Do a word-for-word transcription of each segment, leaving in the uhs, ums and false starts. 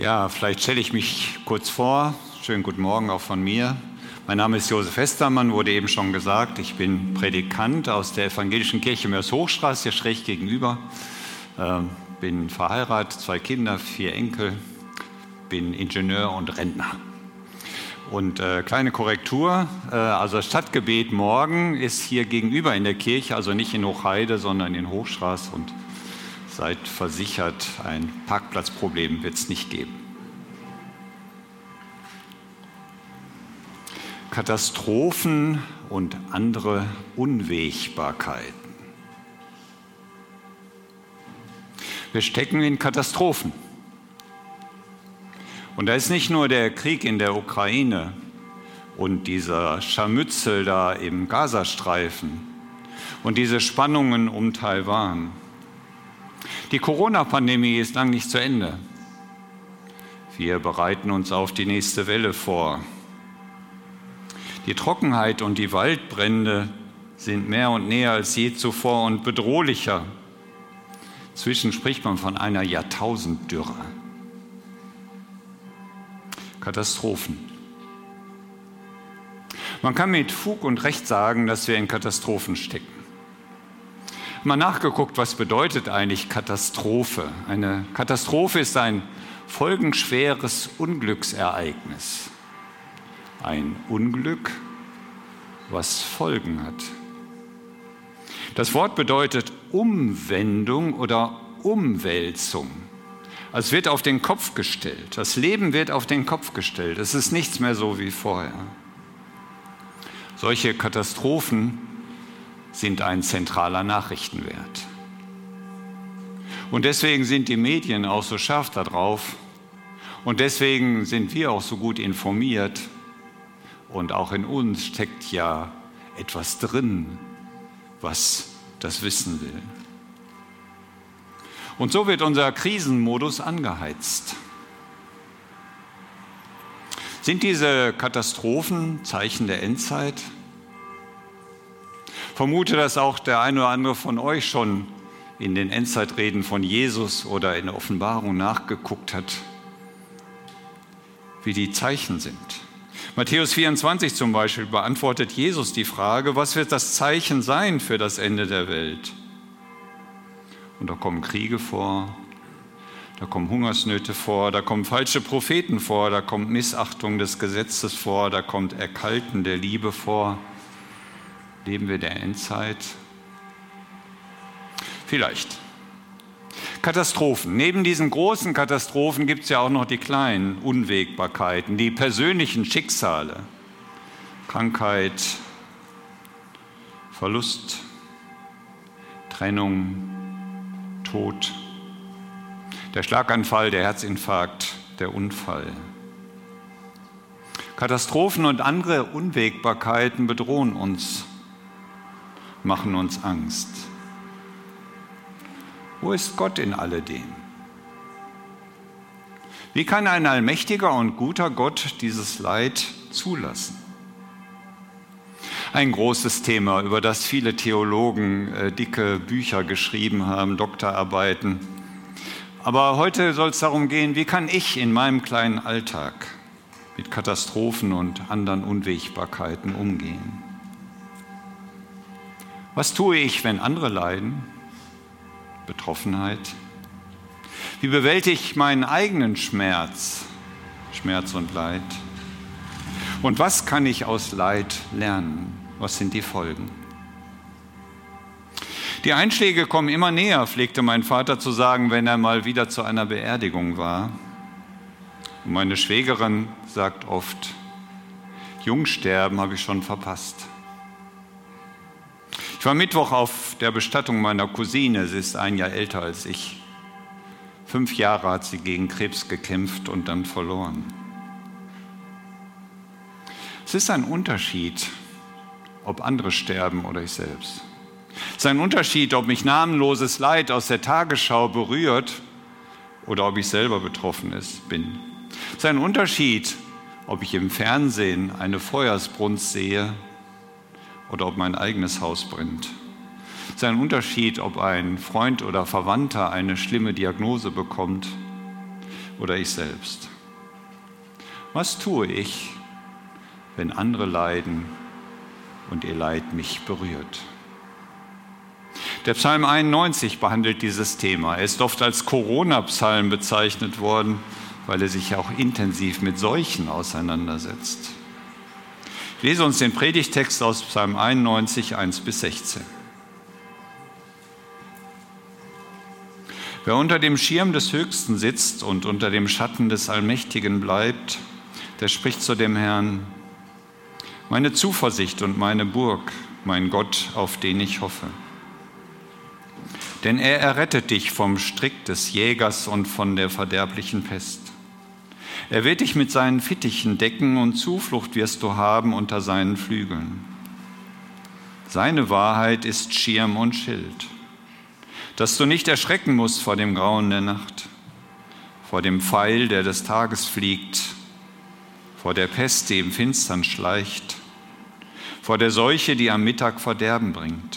Ja, vielleicht stelle ich mich kurz vor. Schönen guten Morgen auch von mir. Mein Name ist Josef Westermann, wurde eben schon gesagt. Ich bin Predikant aus der Evangelischen Kirche Mörs-Hochstraße, hier schräg gegenüber. Ähm, bin verheiratet, zwei Kinder, vier Enkel, bin Ingenieur und Rentner. Und äh, kleine Korrektur, äh, also das Stadtgebet morgen ist hier gegenüber in der Kirche, also nicht in Hochheide, sondern in Hochstraße. Und seid versichert, ein Parkplatzproblem wird es nicht geben. Katastrophen und andere Unwägbarkeiten. Wir stecken in Katastrophen. Und da ist nicht nur der Krieg in der Ukraine und dieser Scharmützel da im Gazastreifen und diese Spannungen um Taiwan. Die Corona-Pandemie ist lang nicht zu Ende. Wir bereiten uns auf die nächste Welle vor. Die Trockenheit und die Waldbrände sind mehr und näher als je zuvor und bedrohlicher. Inzwischen spricht man von einer Jahrtausenddürre. Katastrophen. Man kann mit Fug und Recht sagen, dass wir in Katastrophen stecken. Mal nachgeguckt, was bedeutet eigentlich Katastrophe? Eine Katastrophe ist ein folgenschweres Unglücksereignis. Ein Unglück, was Folgen hat. Das Wort bedeutet Umwendung oder Umwälzung. Also es wird auf den Kopf gestellt. Das Leben wird auf den Kopf gestellt. Es ist nichts mehr so wie vorher. Solche Katastrophen sind ein zentraler Nachrichtenwert. Und deswegen sind die Medien auch so scharf darauf. Und deswegen sind wir auch so gut informiert. Und auch in uns steckt ja etwas drin, was das wissen will. Und so wird unser Krisenmodus angeheizt. Sind diese Katastrophen Zeichen der Endzeit? Ich vermute, dass auch der eine oder andere von euch schon in den Endzeitreden von Jesus oder in der Offenbarung nachgeguckt hat, wie die Zeichen sind. Matthäus vierundzwanzig zum Beispiel beantwortet Jesus die Frage, was wird das Zeichen sein für das Ende der Welt? Und da kommen Kriege vor, da kommen Hungersnöte vor, da kommen falsche Propheten vor, da kommt Missachtung des Gesetzes vor, da kommt Erkalten der Liebe vor. Leben wir der Endzeit? Vielleicht. Katastrophen. Neben diesen großen Katastrophen gibt es ja auch noch die kleinen Unwägbarkeiten, die persönlichen Schicksale. Krankheit, Verlust, Trennung, Tod, der Schlaganfall, der Herzinfarkt, der Unfall. Katastrophen und andere Unwägbarkeiten bedrohen uns, machen uns Angst. Wo ist Gott in alledem? Wie kann ein allmächtiger und guter Gott dieses Leid zulassen? Ein großes Thema, über das viele Theologen äh, dicke Bücher geschrieben haben, Doktorarbeiten. Aber heute soll es darum gehen, wie kann ich in meinem kleinen Alltag mit Katastrophen und anderen Unwägbarkeiten umgehen? Was tue ich, wenn andere leiden? Betroffenheit. Wie bewältige ich meinen eigenen Schmerz, Schmerz und Leid? Und was kann ich aus Leid lernen? Was sind die Folgen? Die Einschläge kommen immer näher, pflegte mein Vater zu sagen, wenn er mal wieder zu einer Beerdigung war. Und meine Schwägerin sagt oft, Jungsterben habe ich schon verpasst. Ich war Mittwoch auf der Bestattung meiner Cousine, sie ist ein Jahr älter als ich. Fünf Jahre hat sie gegen Krebs gekämpft und dann verloren. Es ist ein Unterschied, ob andere sterben oder ich selbst. Es ist ein Unterschied, ob mich namenloses Leid aus der Tagesschau berührt oder ob ich selber betroffen bin. Es ist ein Unterschied, ob ich im Fernsehen eine Feuersbrunst sehe oder ob mein eigenes Haus brennt. Es ist ein Unterschied, ob ein Freund oder Verwandter eine schlimme Diagnose bekommt oder ich selbst? Was tue ich, wenn andere leiden und ihr Leid mich berührt? Der Psalm einundneunzig behandelt dieses Thema. Er ist oft als Corona-Psalm bezeichnet worden, weil er sich auch intensiv mit Seuchen auseinandersetzt. Ich lese uns den Predigtext aus Psalm einundneunzig, eins bis sechzehn. Wer unter dem Schirm des Höchsten sitzt und unter dem Schatten des Allmächtigen bleibt, der spricht zu dem Herrn: Meine Zuversicht und meine Burg, mein Gott, auf den ich hoffe. Denn er errettet dich vom Strick des Jägers und von der verderblichen Pest. Er wird dich mit seinen Fittichen decken und Zuflucht wirst du haben unter seinen Flügeln. Seine Wahrheit ist Schirm und Schild, dass du nicht erschrecken musst vor dem Grauen der Nacht, vor dem Pfeil, der des Tages fliegt, vor der Pest, die im Finstern schleicht, vor der Seuche, die am Mittag Verderben bringt.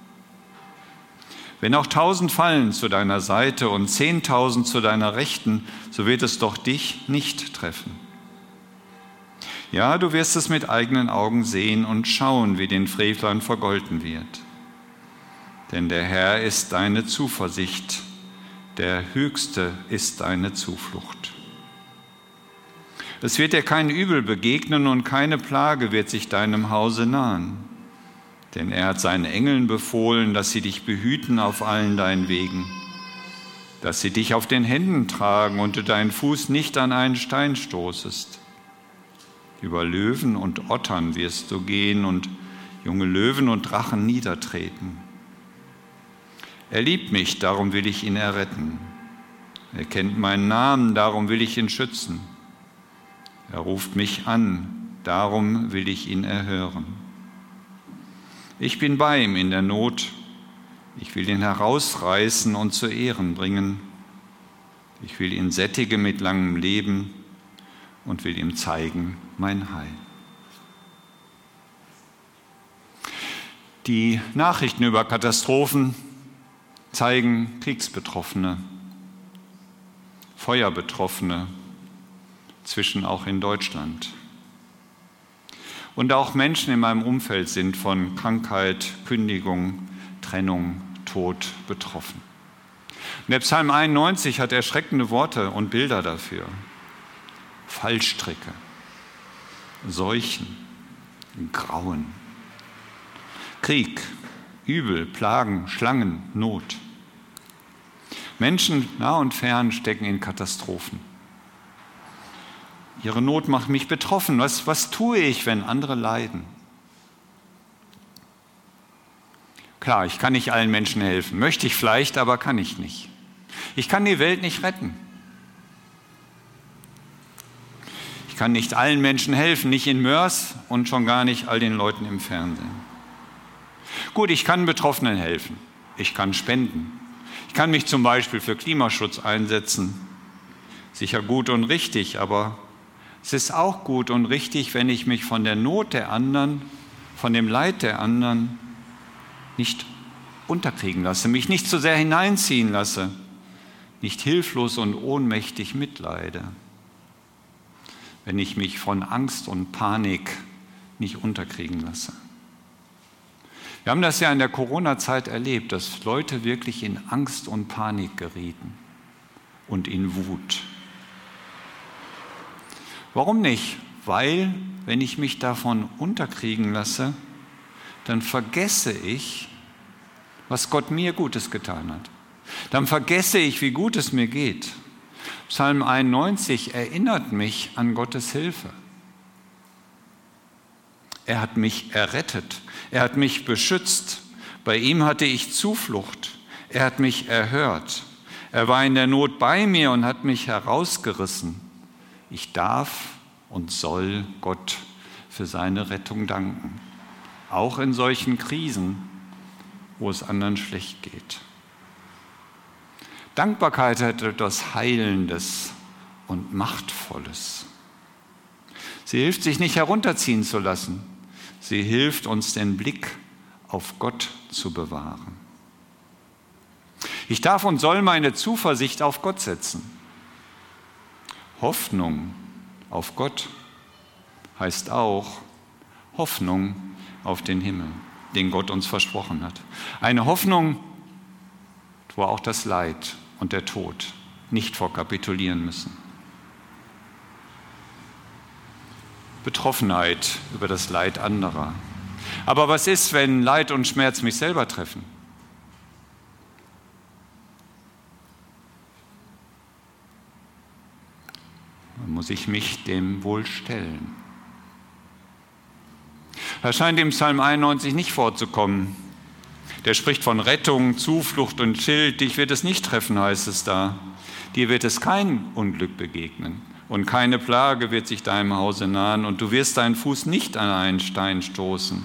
Wenn auch tausend fallen zu deiner Seite und zehntausend zu deiner Rechten, so wird es doch dich nicht treffen. Ja, du wirst es mit eigenen Augen sehen und schauen, wie den Frevlern vergolten wird. Denn der Herr ist deine Zuversicht, der Höchste ist deine Zuflucht. Es wird dir kein Übel begegnen und keine Plage wird sich deinem Hause nahen. Denn er hat seinen Engeln befohlen, dass sie dich behüten auf allen deinen Wegen, dass sie dich auf den Händen tragen und du deinen Fuß nicht an einen Stein stoßest. Über Löwen und Ottern wirst du gehen und junge Löwen und Drachen niedertreten. Er liebt mich, darum will ich ihn erretten. Er kennt meinen Namen, darum will ich ihn schützen. Er ruft mich an, darum will ich ihn erhören. Ich bin bei ihm in der Not. Ich will ihn herausreißen und zu Ehren bringen. Ich will ihn sättigen mit langem Leben und will ihm zeigen mein Heil. Die Nachrichten über Katastrophen zeigen Kriegsbetroffene, Feuerbetroffene, zwischen auch in Deutschland. Und auch Menschen in meinem Umfeld sind von Krankheit, Kündigung, Trennung, Tod betroffen. Und der Psalm einundneunzig hat erschreckende Worte und Bilder dafür. Fallstricke, Seuchen, Grauen, Krieg, Übel, Plagen, Schlangen, Not. Menschen nah und fern stecken in Katastrophen. Ihre Not macht mich betroffen. Was, was tue ich, wenn andere leiden? Klar, ich kann nicht allen Menschen helfen. Möchte ich vielleicht, aber kann ich nicht. Ich kann die Welt nicht retten. Ich kann nicht allen Menschen helfen, nicht in Mörs und schon gar nicht all den Leuten im Fernsehen. Gut, ich kann Betroffenen helfen. Ich kann spenden. Ich kann mich zum Beispiel für Klimaschutz einsetzen. Sicher gut und richtig, aber es ist auch gut und richtig, wenn ich mich von der Not der anderen, von dem Leid der anderen nicht unterkriegen lasse, mich nicht zu sehr hineinziehen lasse, nicht hilflos und ohnmächtig mitleide, wenn ich mich von Angst und Panik nicht unterkriegen lasse. Wir haben das ja in der Corona-Zeit erlebt, dass Leute wirklich in Angst und Panik gerieten und in Wut. Warum nicht? Weil, wenn ich mich davon unterkriegen lasse, dann vergesse ich, was Gott mir Gutes getan hat. Dann vergesse ich, wie gut es mir geht. Psalm einundneunzig erinnert mich an Gottes Hilfe. Er hat mich errettet. Er hat mich beschützt. Bei ihm hatte ich Zuflucht. Er hat mich erhört. Er war in der Not bei mir und hat mich herausgerissen. Ich darf und soll Gott für seine Rettung danken. Auch in solchen Krisen, wo es anderen schlecht geht. Dankbarkeit hat etwas Heilendes und Machtvolles. Sie hilft, sich nicht herunterziehen zu lassen. Sie hilft uns, den Blick auf Gott zu bewahren. Ich darf und soll meine Zuversicht auf Gott setzen. Hoffnung auf Gott heißt auch Hoffnung auf den Himmel, den Gott uns versprochen hat. Eine Hoffnung, wo auch das Leid und der Tod nicht vorkapitulieren müssen. Betroffenheit über das Leid anderer. Aber was ist, wenn Leid und Schmerz mich selber treffen? Dann muss ich mich dem wohl stellen. Da scheint im Psalm einundneunzig nicht vorzukommen. Der spricht von Rettung, Zuflucht und Schild. Dich wird es nicht treffen, heißt es da. Dir wird es kein Unglück begegnen und keine Plage wird sich deinem Hause nahen und du wirst deinen Fuß nicht an einen Stein stoßen.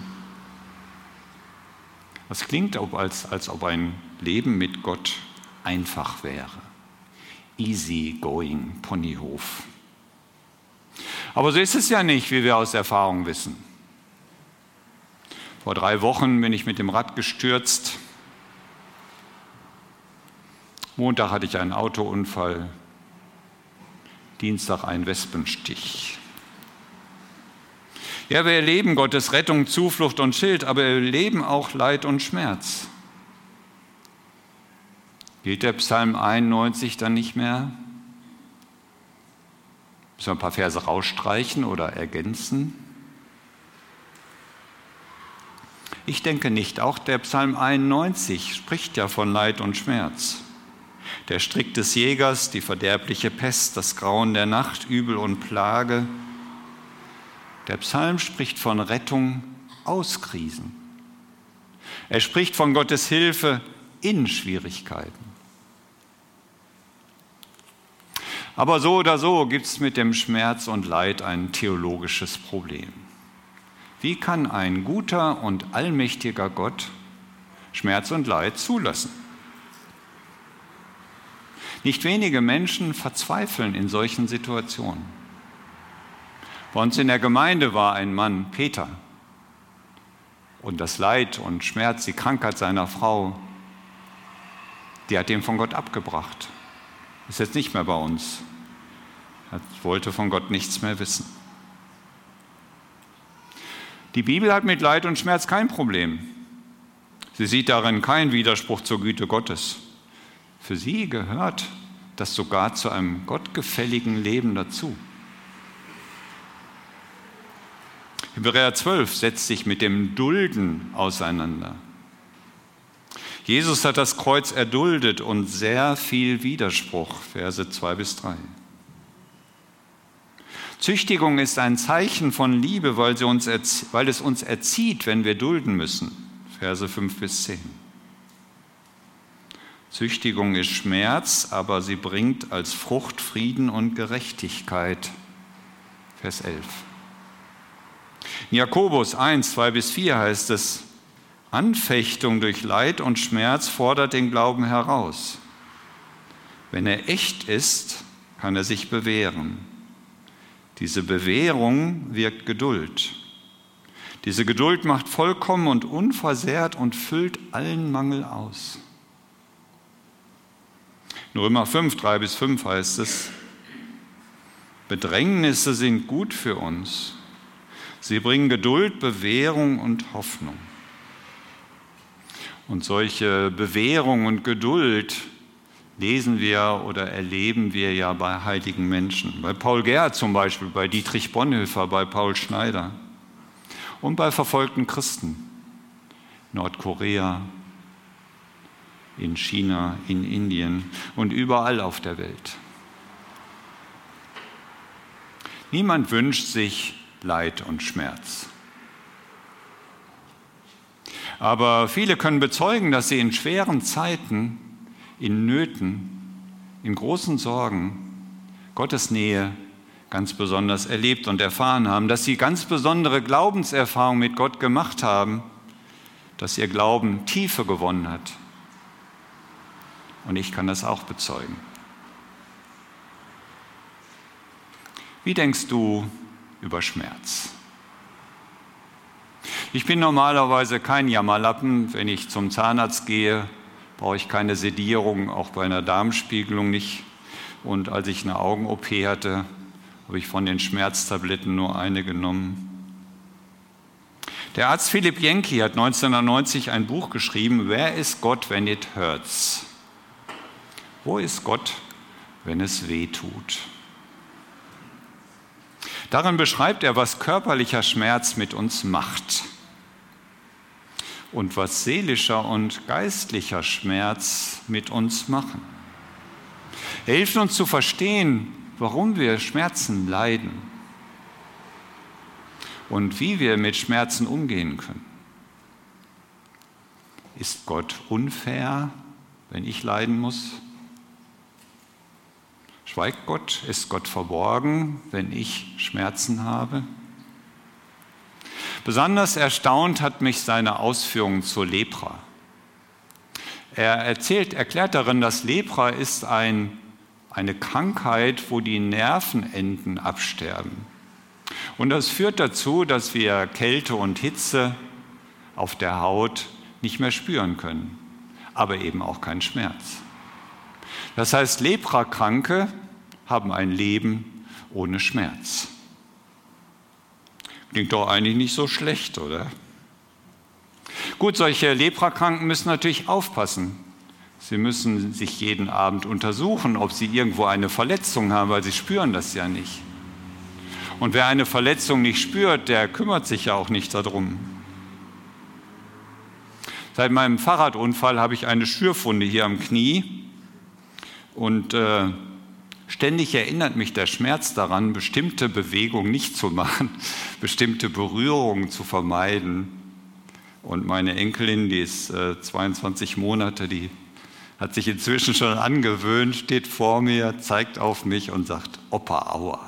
Das klingt, als, als ob ein Leben mit Gott einfach wäre. Easy going Ponyhof. Aber so ist es ja nicht, wie wir aus Erfahrung wissen. Vor drei Wochen bin ich mit dem Rad gestürzt. Montag hatte ich einen Autounfall. Dienstag einen Wespenstich. Ja, wir erleben Gottes Rettung, Zuflucht und Schild, aber wir erleben auch Leid und Schmerz. Gilt der Psalm einundneunzig dann nicht mehr? Müssen wir ein paar Verse rausstreichen oder ergänzen? Ich denke nicht. Auch der Psalm einundneunzig spricht ja von Leid und Schmerz. Der Strick des Jägers, die verderbliche Pest, das Grauen der Nacht, Übel und Plage. Der Psalm spricht von Rettung aus Krisen. Er spricht von Gottes Hilfe in Schwierigkeiten. Aber so oder so gibt es mit dem Schmerz und Leid ein theologisches Problem. Wie kann ein guter und allmächtiger Gott Schmerz und Leid zulassen? Nicht wenige Menschen verzweifeln in solchen Situationen. Bei uns in der Gemeinde war ein Mann, Peter, und das Leid und Schmerz, die Krankheit seiner Frau, die hat ihn von Gott abgebracht. Ist jetzt nicht mehr bei uns. Er wollte von Gott nichts mehr wissen. Die Bibel hat mit Leid und Schmerz kein Problem. Sie sieht darin keinen Widerspruch zur Güte Gottes. Für sie gehört das sogar zu einem gottgefälligen Leben dazu. Hebräer zwölf setzt sich mit dem Dulden auseinander. Jesus hat das Kreuz erduldet und sehr viel Widerspruch, Verse zwei bis drei. Züchtigung ist ein Zeichen von Liebe, weil, sie uns erzie- weil es uns erzieht, wenn wir dulden müssen, Verse fünf bis zehn. Züchtigung ist Schmerz, aber sie bringt als Frucht Frieden und Gerechtigkeit, Vers elf. In Jakobus eins, zwei bis vier heißt es, Anfechtung durch Leid und Schmerz fordert den Glauben heraus. Wenn er echt ist, kann er sich bewähren. Diese Bewährung wirkt Geduld. Diese Geduld macht vollkommen und unversehrt und füllt allen Mangel aus. In Römer fünf, drei bis fünf heißt es, Bedrängnisse sind gut für uns. Sie bringen Geduld, Bewährung und Hoffnung. Und solche Bewährung und Geduld lesen wir oder erleben wir ja bei heiligen Menschen. Bei Paul Gerhardt zum Beispiel, bei Dietrich Bonhoeffer, bei Paul Schneider und bei verfolgten Christen. Nordkorea, in China, in Indien und überall auf der Welt. Niemand wünscht sich Leid und Schmerz. Aber viele können bezeugen, dass sie in schweren Zeiten, in Nöten, in großen Sorgen Gottes Nähe ganz besonders erlebt und erfahren haben, dass sie ganz besondere Glaubenserfahrungen mit Gott gemacht haben, dass ihr Glauben Tiefe gewonnen hat. Und ich kann das auch bezeugen. Wie denkst du über Schmerz? Ich bin normalerweise kein Jammerlappen. Wenn ich zum Zahnarzt gehe, brauche ich keine Sedierung, auch bei einer Darmspiegelung nicht. Und als ich eine Augen-O P hatte, habe ich von den Schmerztabletten nur eine genommen. Der Arzt Philipp Jenky hat neunzehnhundertneunzig ein Buch geschrieben, Where is God when it hurts? Wo ist Gott, wenn es weh tut? Darin beschreibt er, was körperlicher Schmerz mit uns macht und was seelischer und geistlicher Schmerz mit uns machen. Er hilft uns zu verstehen, warum wir Schmerzen leiden und wie wir mit Schmerzen umgehen können. Ist Gott unfair, wenn ich leiden muss? Schweigt Gott? Ist Gott verborgen, wenn ich Schmerzen habe? Besonders erstaunt hat mich seine Ausführungen zur Lepra. Er erzählt, erklärt darin, dass Lepra ist ein, eine Krankheit, wo die Nervenenden absterben. Und das führt dazu, dass wir Kälte und Hitze auf der Haut nicht mehr spüren können, aber eben auch keinen Schmerz. Das heißt, Leprakranke haben ein Leben ohne Schmerz. Klingt doch eigentlich nicht so schlecht, oder? Gut, solche Leprakranken müssen natürlich aufpassen. Sie müssen sich jeden Abend untersuchen, ob sie irgendwo eine Verletzung haben, weil sie spüren das ja nicht. Und wer eine Verletzung nicht spürt, der kümmert sich ja auch nicht darum. Seit meinem Fahrradunfall habe ich eine Schürfwunde hier am Knie und äh, ständig erinnert mich der Schmerz daran, bestimmte Bewegungen nicht zu machen, bestimmte Berührungen zu vermeiden. Und meine Enkelin, die ist äh, zweiundzwanzig Monate, die hat sich inzwischen schon angewöhnt, steht vor mir, zeigt auf mich und sagt, Opa, aua.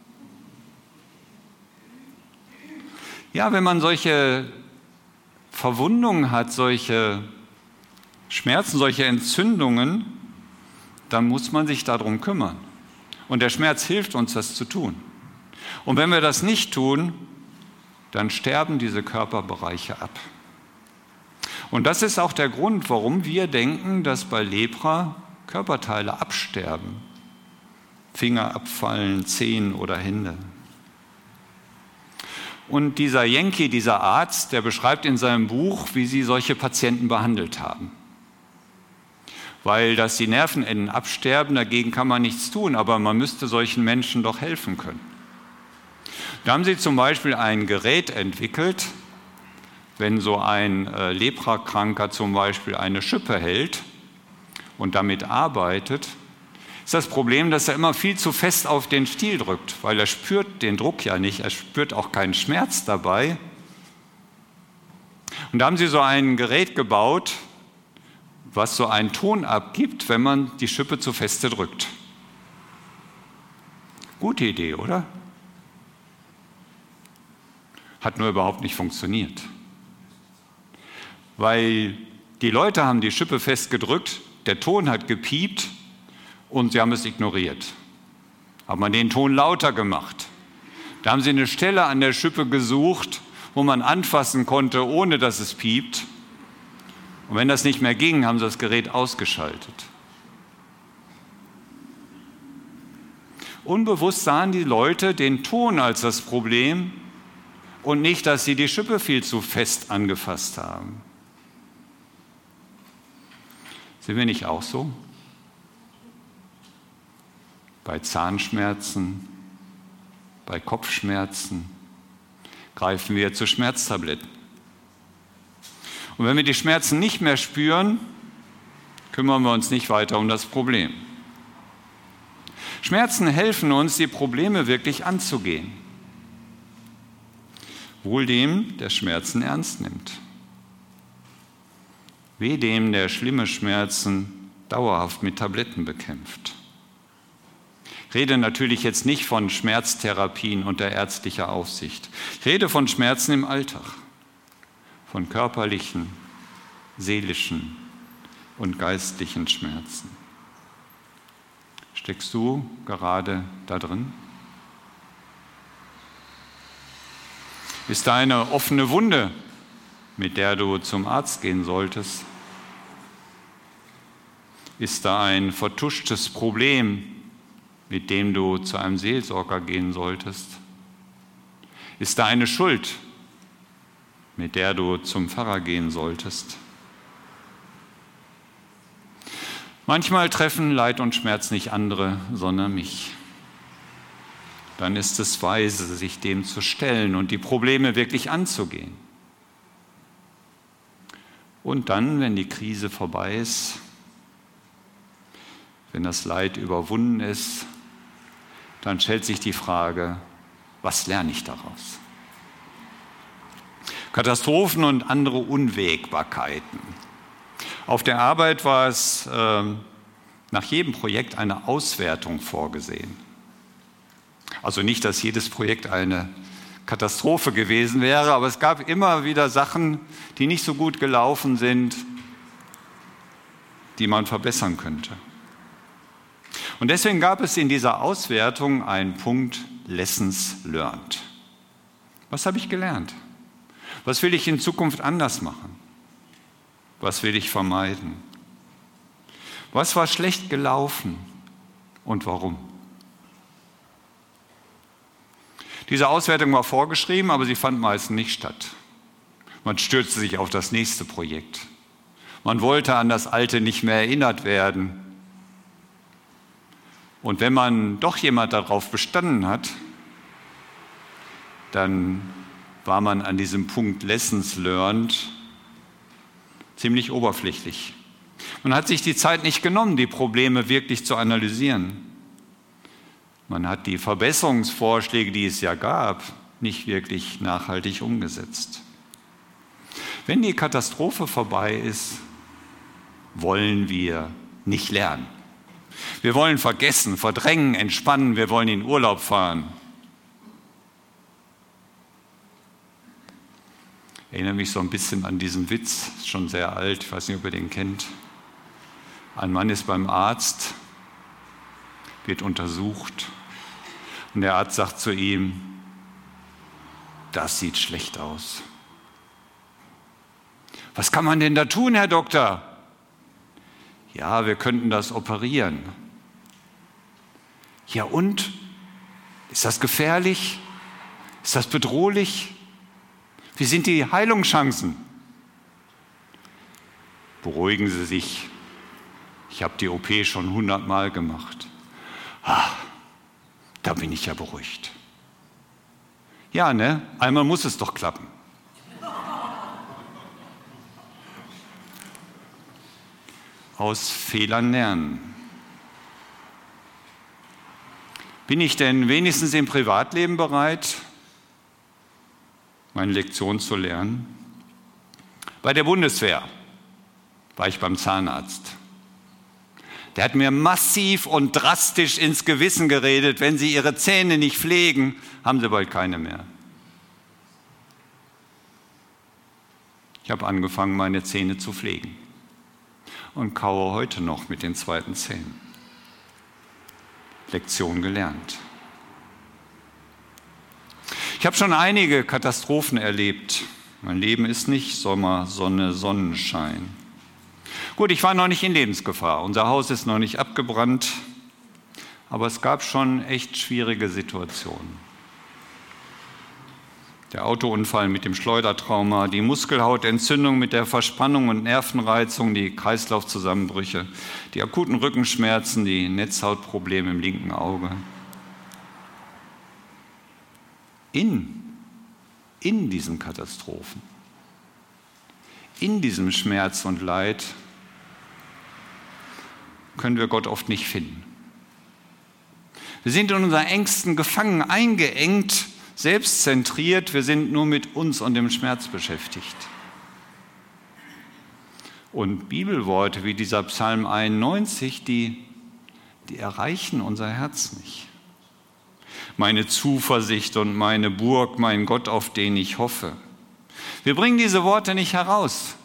Ja, wenn man solche Verwundungen hat, solche Schmerzen, solche Entzündungen, dann muss man sich darum kümmern. Und der Schmerz hilft uns, das zu tun. Und wenn wir das nicht tun, dann sterben diese Körperbereiche ab. Und das ist auch der Grund, warum wir denken, dass bei Lepra Körperteile absterben. Finger abfallen, Zehen oder Hände. Und dieser Jenky, dieser Arzt, der beschreibt in seinem Buch, wie sie solche Patienten behandelt haben. Weil dass die Nervenenden absterben, dagegen kann man nichts tun, aber man müsste solchen Menschen doch helfen können. Da haben sie zum Beispiel ein Gerät entwickelt, wenn so ein äh, Leprakranker zum Beispiel eine Schippe hält und damit arbeitet, ist das Problem, dass er immer viel zu fest auf den Stiel drückt, weil er spürt den Druck ja nicht, er spürt auch keinen Schmerz dabei. Und da haben sie so ein Gerät gebaut, was so einen Ton abgibt, wenn man die Schippe zu feste drückt. Gute Idee, oder? Hat nur überhaupt nicht funktioniert. Weil die Leute haben die Schippe fest gedrückt, der Ton hat gepiept und sie haben es ignoriert. Hat man den Ton lauter gemacht. Da haben sie eine Stelle an der Schippe gesucht, wo man anfassen konnte, ohne dass es piept. Und wenn das nicht mehr ging, haben sie das Gerät ausgeschaltet. Unbewusst sahen die Leute den Ton als das Problem und nicht, dass sie die Schippe viel zu fest angefasst haben. Sind wir nicht auch so? Bei Zahnschmerzen, bei Kopfschmerzen greifen wir zu Schmerztabletten. Und wenn wir die Schmerzen nicht mehr spüren, kümmern wir uns nicht weiter um das Problem. Schmerzen helfen uns, die Probleme wirklich anzugehen. Wohl dem, der Schmerzen ernst nimmt. Weh dem, der schlimme Schmerzen dauerhaft mit Tabletten bekämpft. Ich rede natürlich jetzt nicht von Schmerztherapien unter ärztlicher Aufsicht. Ich rede von Schmerzen im Alltag, von körperlichen, seelischen und geistlichen Schmerzen. Steckst du gerade da drin? Ist da eine offene Wunde, mit der du zum Arzt gehen solltest? Ist da ein vertuschtes Problem, mit dem du zu einem Seelsorger gehen solltest? Ist da eine Schuld, mit der du zum Pfarrer gehen solltest? Manchmal treffen Leid und Schmerz nicht andere, sondern mich. Dann ist es weise, sich dem zu stellen und die Probleme wirklich anzugehen. Und dann, wenn die Krise vorbei ist, wenn das Leid überwunden ist, dann stellt sich die Frage, was lerne ich daraus? Katastrophen und andere Unwägbarkeiten. Auf der Arbeit war es äh, nach jedem Projekt eine Auswertung vorgesehen. Also nicht, dass jedes Projekt eine Katastrophe gewesen wäre, aber es gab immer wieder Sachen, die nicht so gut gelaufen sind, die man verbessern könnte. Und deswegen gab es in dieser Auswertung einen Punkt Lessons learned. Was habe ich gelernt? Was will ich in Zukunft anders machen? Was will ich vermeiden? Was war schlecht gelaufen und warum? Diese Auswertung war vorgeschrieben, aber sie fand meistens nicht statt. Man stürzte sich auf das nächste Projekt. Man wollte an das Alte nicht mehr erinnert werden. Und wenn man doch jemand darauf bestanden hat, dann war man an diesem Punkt Lessons learned ziemlich oberflächlich. Man hat sich die Zeit nicht genommen, die Probleme wirklich zu analysieren. Man hat die Verbesserungsvorschläge, die es ja gab, nicht wirklich nachhaltig umgesetzt. Wenn die Katastrophe vorbei ist, wollen wir nicht lernen. Wir wollen vergessen, verdrängen, entspannen, wir wollen in Urlaub fahren. Ich erinnere mich so ein bisschen an diesen Witz, ist schon sehr alt, ich weiß nicht, ob ihr den kennt. Ein Mann ist beim Arzt, wird untersucht und der Arzt sagt zu ihm, das sieht schlecht aus. Was kann man denn da tun, Herr Doktor? Ja, wir könnten das operieren. Ja und? Ist das gefährlich? Ist das bedrohlich? Wie sind die Heilungschancen? Beruhigen Sie sich. Ich habe die O P schon hundertmal gemacht. Ah, da bin ich ja beruhigt. Ja, ne? Einmal muss es doch klappen. Aus Fehlern lernen. Bin ich denn wenigstens im Privatleben bereit, meine Lektion zu lernen? Bei der Bundeswehr war ich beim Zahnarzt. Der hat mir massiv und drastisch ins Gewissen geredet, wenn Sie Ihre Zähne nicht pflegen, haben Sie bald keine mehr. Ich habe angefangen, meine Zähne zu pflegen und kaue heute noch mit den zweiten Zähnen. Lektion gelernt. Ich habe schon einige Katastrophen erlebt. Mein Leben ist nicht Sommer, Sonne, Sonnenschein. Gut, ich war noch nicht in Lebensgefahr. Unser Haus ist noch nicht abgebrannt. Aber es gab schon echt schwierige Situationen. Der Autounfall mit dem Schleudertrauma, die Muskelhautentzündung mit der Verspannung und Nervenreizung, die Kreislaufzusammenbrüche, die akuten Rückenschmerzen, die Netzhautprobleme im linken Auge. In, in diesen Katastrophen, in diesem Schmerz und Leid können wir Gott oft nicht finden. Wir sind in unseren Ängsten gefangen, eingeengt, selbstzentriert, wir sind nur mit uns und dem Schmerz beschäftigt. Und Bibelworte wie dieser Psalm einundneunzig, die, die erreichen unser Herz nicht. Meine Zuversicht und meine Burg, mein Gott, auf den ich hoffe. Wir bringen diese Worte nicht heraus.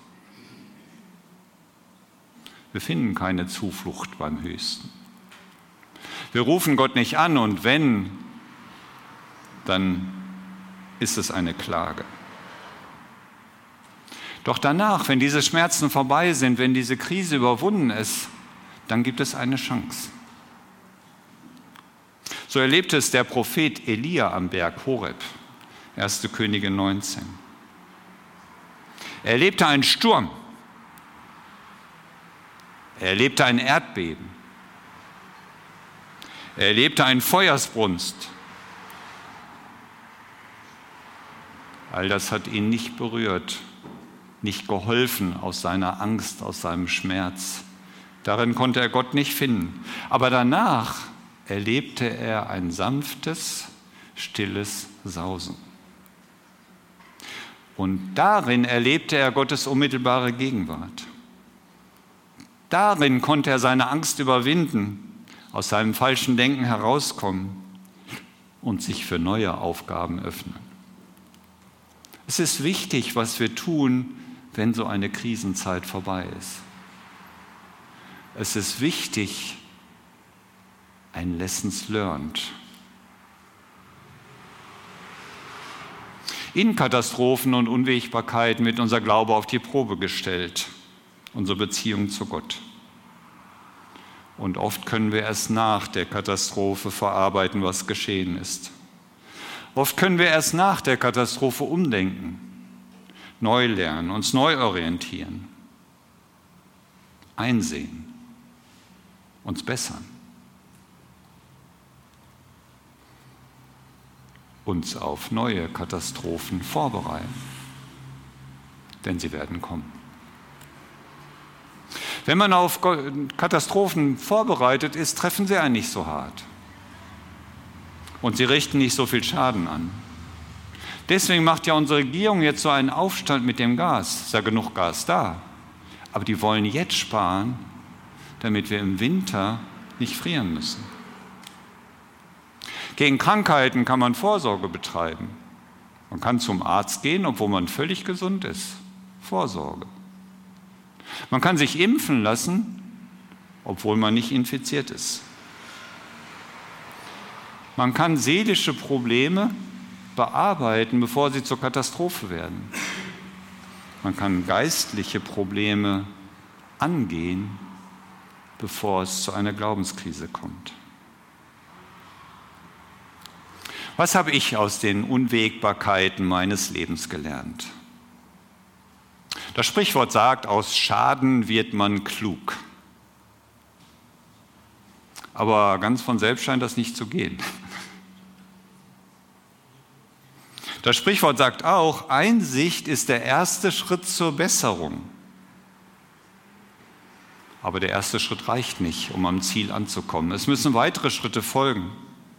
Wir finden keine Zuflucht beim Höchsten. Wir rufen Gott nicht an und wenn, dann ist es eine Klage. Doch danach, wenn diese Schmerzen vorbei sind, wenn diese Krise überwunden ist, dann gibt es eine Chance. So erlebte es der Prophet Elia am Berg Horeb, erste Könige neunzehn. Er erlebte einen Sturm. Er erlebte ein Erdbeben. Er erlebte einen Feuersbrunst. All das hat ihn nicht berührt, nicht geholfen aus seiner Angst, aus seinem Schmerz. Darin konnte er Gott nicht finden. Aber danach erlebte er ein sanftes, stilles Sausen. Und darin erlebte er Gottes unmittelbare Gegenwart. Darin konnte er seine Angst überwinden, aus seinem falschen Denken herauskommen und sich für neue Aufgaben öffnen. Es ist wichtig, was wir tun, wenn so eine Krisenzeit vorbei ist. Es ist wichtig, ein Lessons learned. In Katastrophen und Unwägbarkeiten wird unser Glaube auf die Probe gestellt, unsere Beziehung zu Gott. Und oft können wir erst nach der Katastrophe verarbeiten, was geschehen ist. Oft können wir erst nach der Katastrophe umdenken, neu lernen, uns neu orientieren, einsehen, uns bessern, uns auf neue Katastrophen vorbereiten, denn sie werden kommen. Wenn man auf Katastrophen vorbereitet ist, treffen sie einen nicht so hart. Und sie richten nicht so viel Schaden an. Deswegen macht ja unsere Regierung jetzt so einen Aufstand mit dem Gas. Ist ja genug Gas da. Aber die wollen jetzt sparen, damit wir im Winter nicht frieren müssen. Gegen Krankheiten kann man Vorsorge betreiben. Man kann zum Arzt gehen, obwohl man völlig gesund ist. Vorsorge. Man kann sich impfen lassen, obwohl man nicht infiziert ist. Man kann seelische Probleme bearbeiten, bevor sie zur Katastrophe werden. Man kann geistliche Probleme angehen, bevor es zu einer Glaubenskrise kommt. Was habe ich aus den Unwägbarkeiten meines Lebens gelernt? Das Sprichwort sagt, aus Schaden wird man klug. Aber ganz von selbst scheint das nicht zu gehen. Das Sprichwort sagt auch, Einsicht ist der erste Schritt zur Besserung. Aber der erste Schritt reicht nicht, um am Ziel anzukommen. Es müssen weitere Schritte folgen.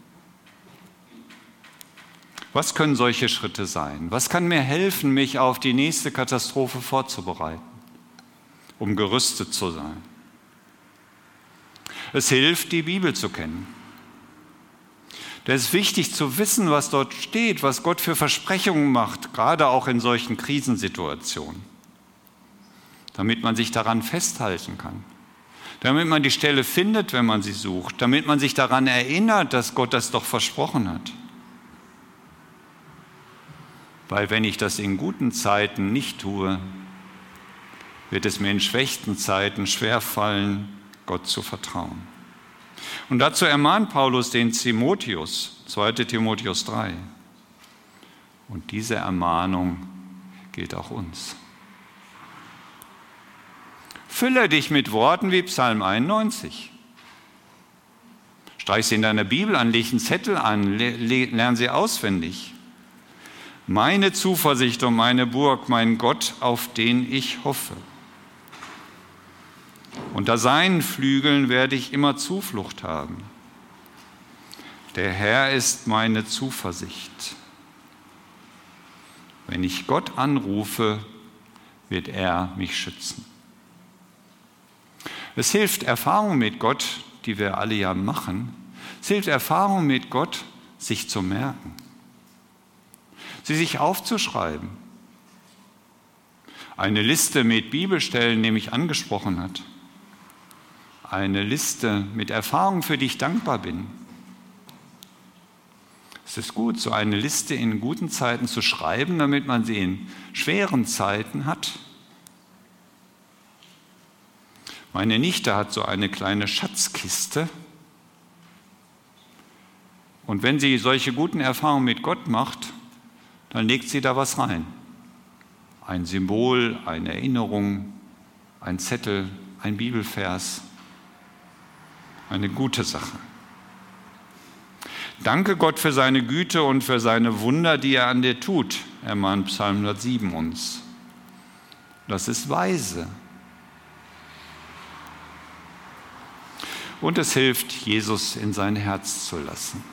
Was können solche Schritte sein? Was kann mir helfen, mich auf die nächste Katastrophe vorzubereiten, um gerüstet zu sein? Es hilft, die Bibel zu kennen. Denn es ist wichtig zu wissen, was dort steht, was Gott für Versprechungen macht, gerade auch in solchen Krisensituationen, damit man sich daran festhalten kann, damit man die Stelle findet, wenn man sie sucht, damit man sich daran erinnert, dass Gott das doch versprochen hat. Weil wenn ich das in guten Zeiten nicht tue, wird es mir in schlechten Zeiten schwerfallen, Gott zu vertrauen. Und dazu ermahnt Paulus den Timotheus, zweiter Timotheus drei. Und diese Ermahnung gilt auch uns. Fülle dich mit Worten wie Psalm einundneunzig. Streich sie in deiner Bibel an, leg einen Zettel an, lern sie auswendig. Meine Zuversicht und meine Burg, mein Gott, auf den ich hoffe. Unter seinen Flügeln werde ich immer Zuflucht haben. Der Herr ist meine Zuversicht. Wenn ich Gott anrufe, wird er mich schützen. Es hilft Erfahrung mit Gott, die wir alle ja machen. Es hilft Erfahrung mit Gott, sich zu merken. Sie sich aufzuschreiben. Eine Liste mit Bibelstellen, die mich angesprochen hat. Eine Liste mit Erfahrungen, für die ich dankbar bin. Es ist gut, so eine Liste in guten Zeiten zu schreiben, damit man sie in schweren Zeiten hat. Meine Nichte hat so eine kleine Schatzkiste Und wenn sie solche guten Erfahrungen mit Gott macht, dann legt sie da was rein. Ein Symbol, eine Erinnerung, ein Zettel, ein Bibelvers. Eine gute Sache. Danke Gott für seine Güte und für seine Wunder, die er an dir tut, ermahnt Psalm hundertsieben uns. Das ist weise. Und es hilft, Jesus in sein Herz zu lassen.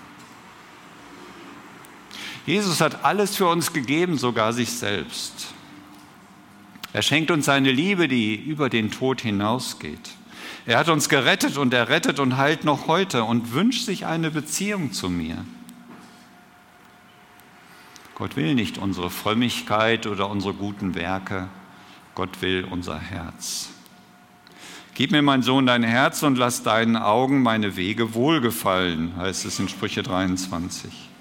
Jesus hat alles für uns gegeben, sogar sich selbst. Er schenkt uns seine Liebe, die über den Tod hinausgeht. Er hat uns gerettet und er rettet und heilt noch heute und wünscht sich eine Beziehung zu mir. Gott will nicht unsere Frömmigkeit oder unsere guten Werke. Gott will unser Herz. Gib mir, mein Sohn, dein Herz und lass deinen Augen meine Wege wohlgefallen, heißt es in Sprüche dreiundzwanzig.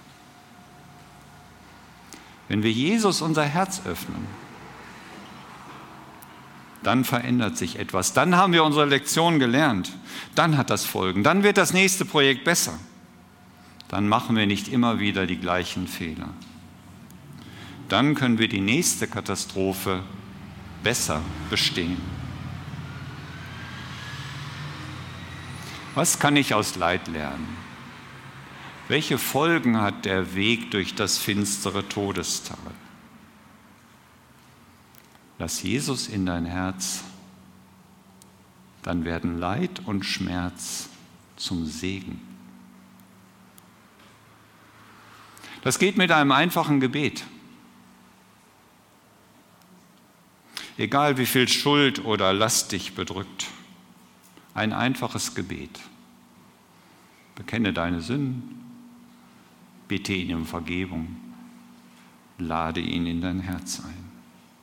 Wenn wir Jesus unser Herz öffnen, dann verändert sich etwas. Dann haben wir unsere Lektion gelernt. Dann hat das Folgen. Dann wird das nächste Projekt besser. Dann machen wir nicht immer wieder die gleichen Fehler. Dann können wir die nächste Katastrophe besser bestehen. Was kann ich aus Leid lernen? Welche Folgen hat der Weg durch das finstere Todestal? Lass Jesus in dein Herz, dann werden Leid und Schmerz zum Segen. Das geht mit einem einfachen Gebet. Egal wie viel Schuld oder Last dich bedrückt, ein einfaches Gebet. Bekenne deine Sünden, bitte ihn um Vergebung, lade ihn in dein Herz ein.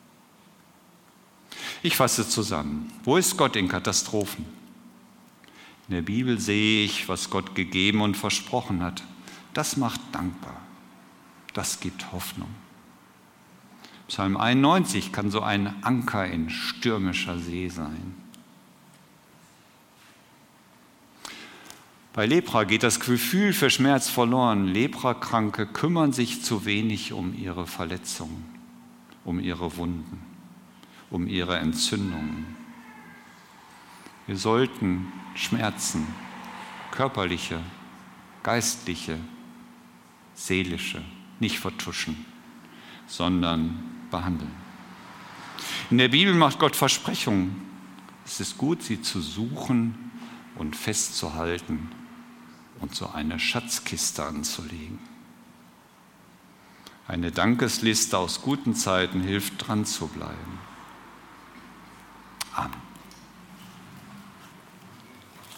Ich fasse zusammen. Wo ist Gott in Katastrophen? In der Bibel sehe ich, was Gott gegeben und versprochen hat. Das macht dankbar. Das gibt Hoffnung. Psalm einundneunzig kann so ein Anker in stürmischer See sein. Bei Lepra geht das Gefühl für Schmerz verloren. Leprakranke kümmern sich zu wenig um ihre Verletzungen, um ihre Wunden, um ihre Entzündungen. Wir sollten Schmerzen, körperliche, geistliche, seelische, nicht vertuschen, sondern behandeln. In der Bibel macht Gott Versprechungen. Es ist gut, sie zu suchen und festzuhalten und so eine Schatzkiste anzulegen. Eine Dankesliste aus guten Zeiten hilft, dran zu bleiben. Amen.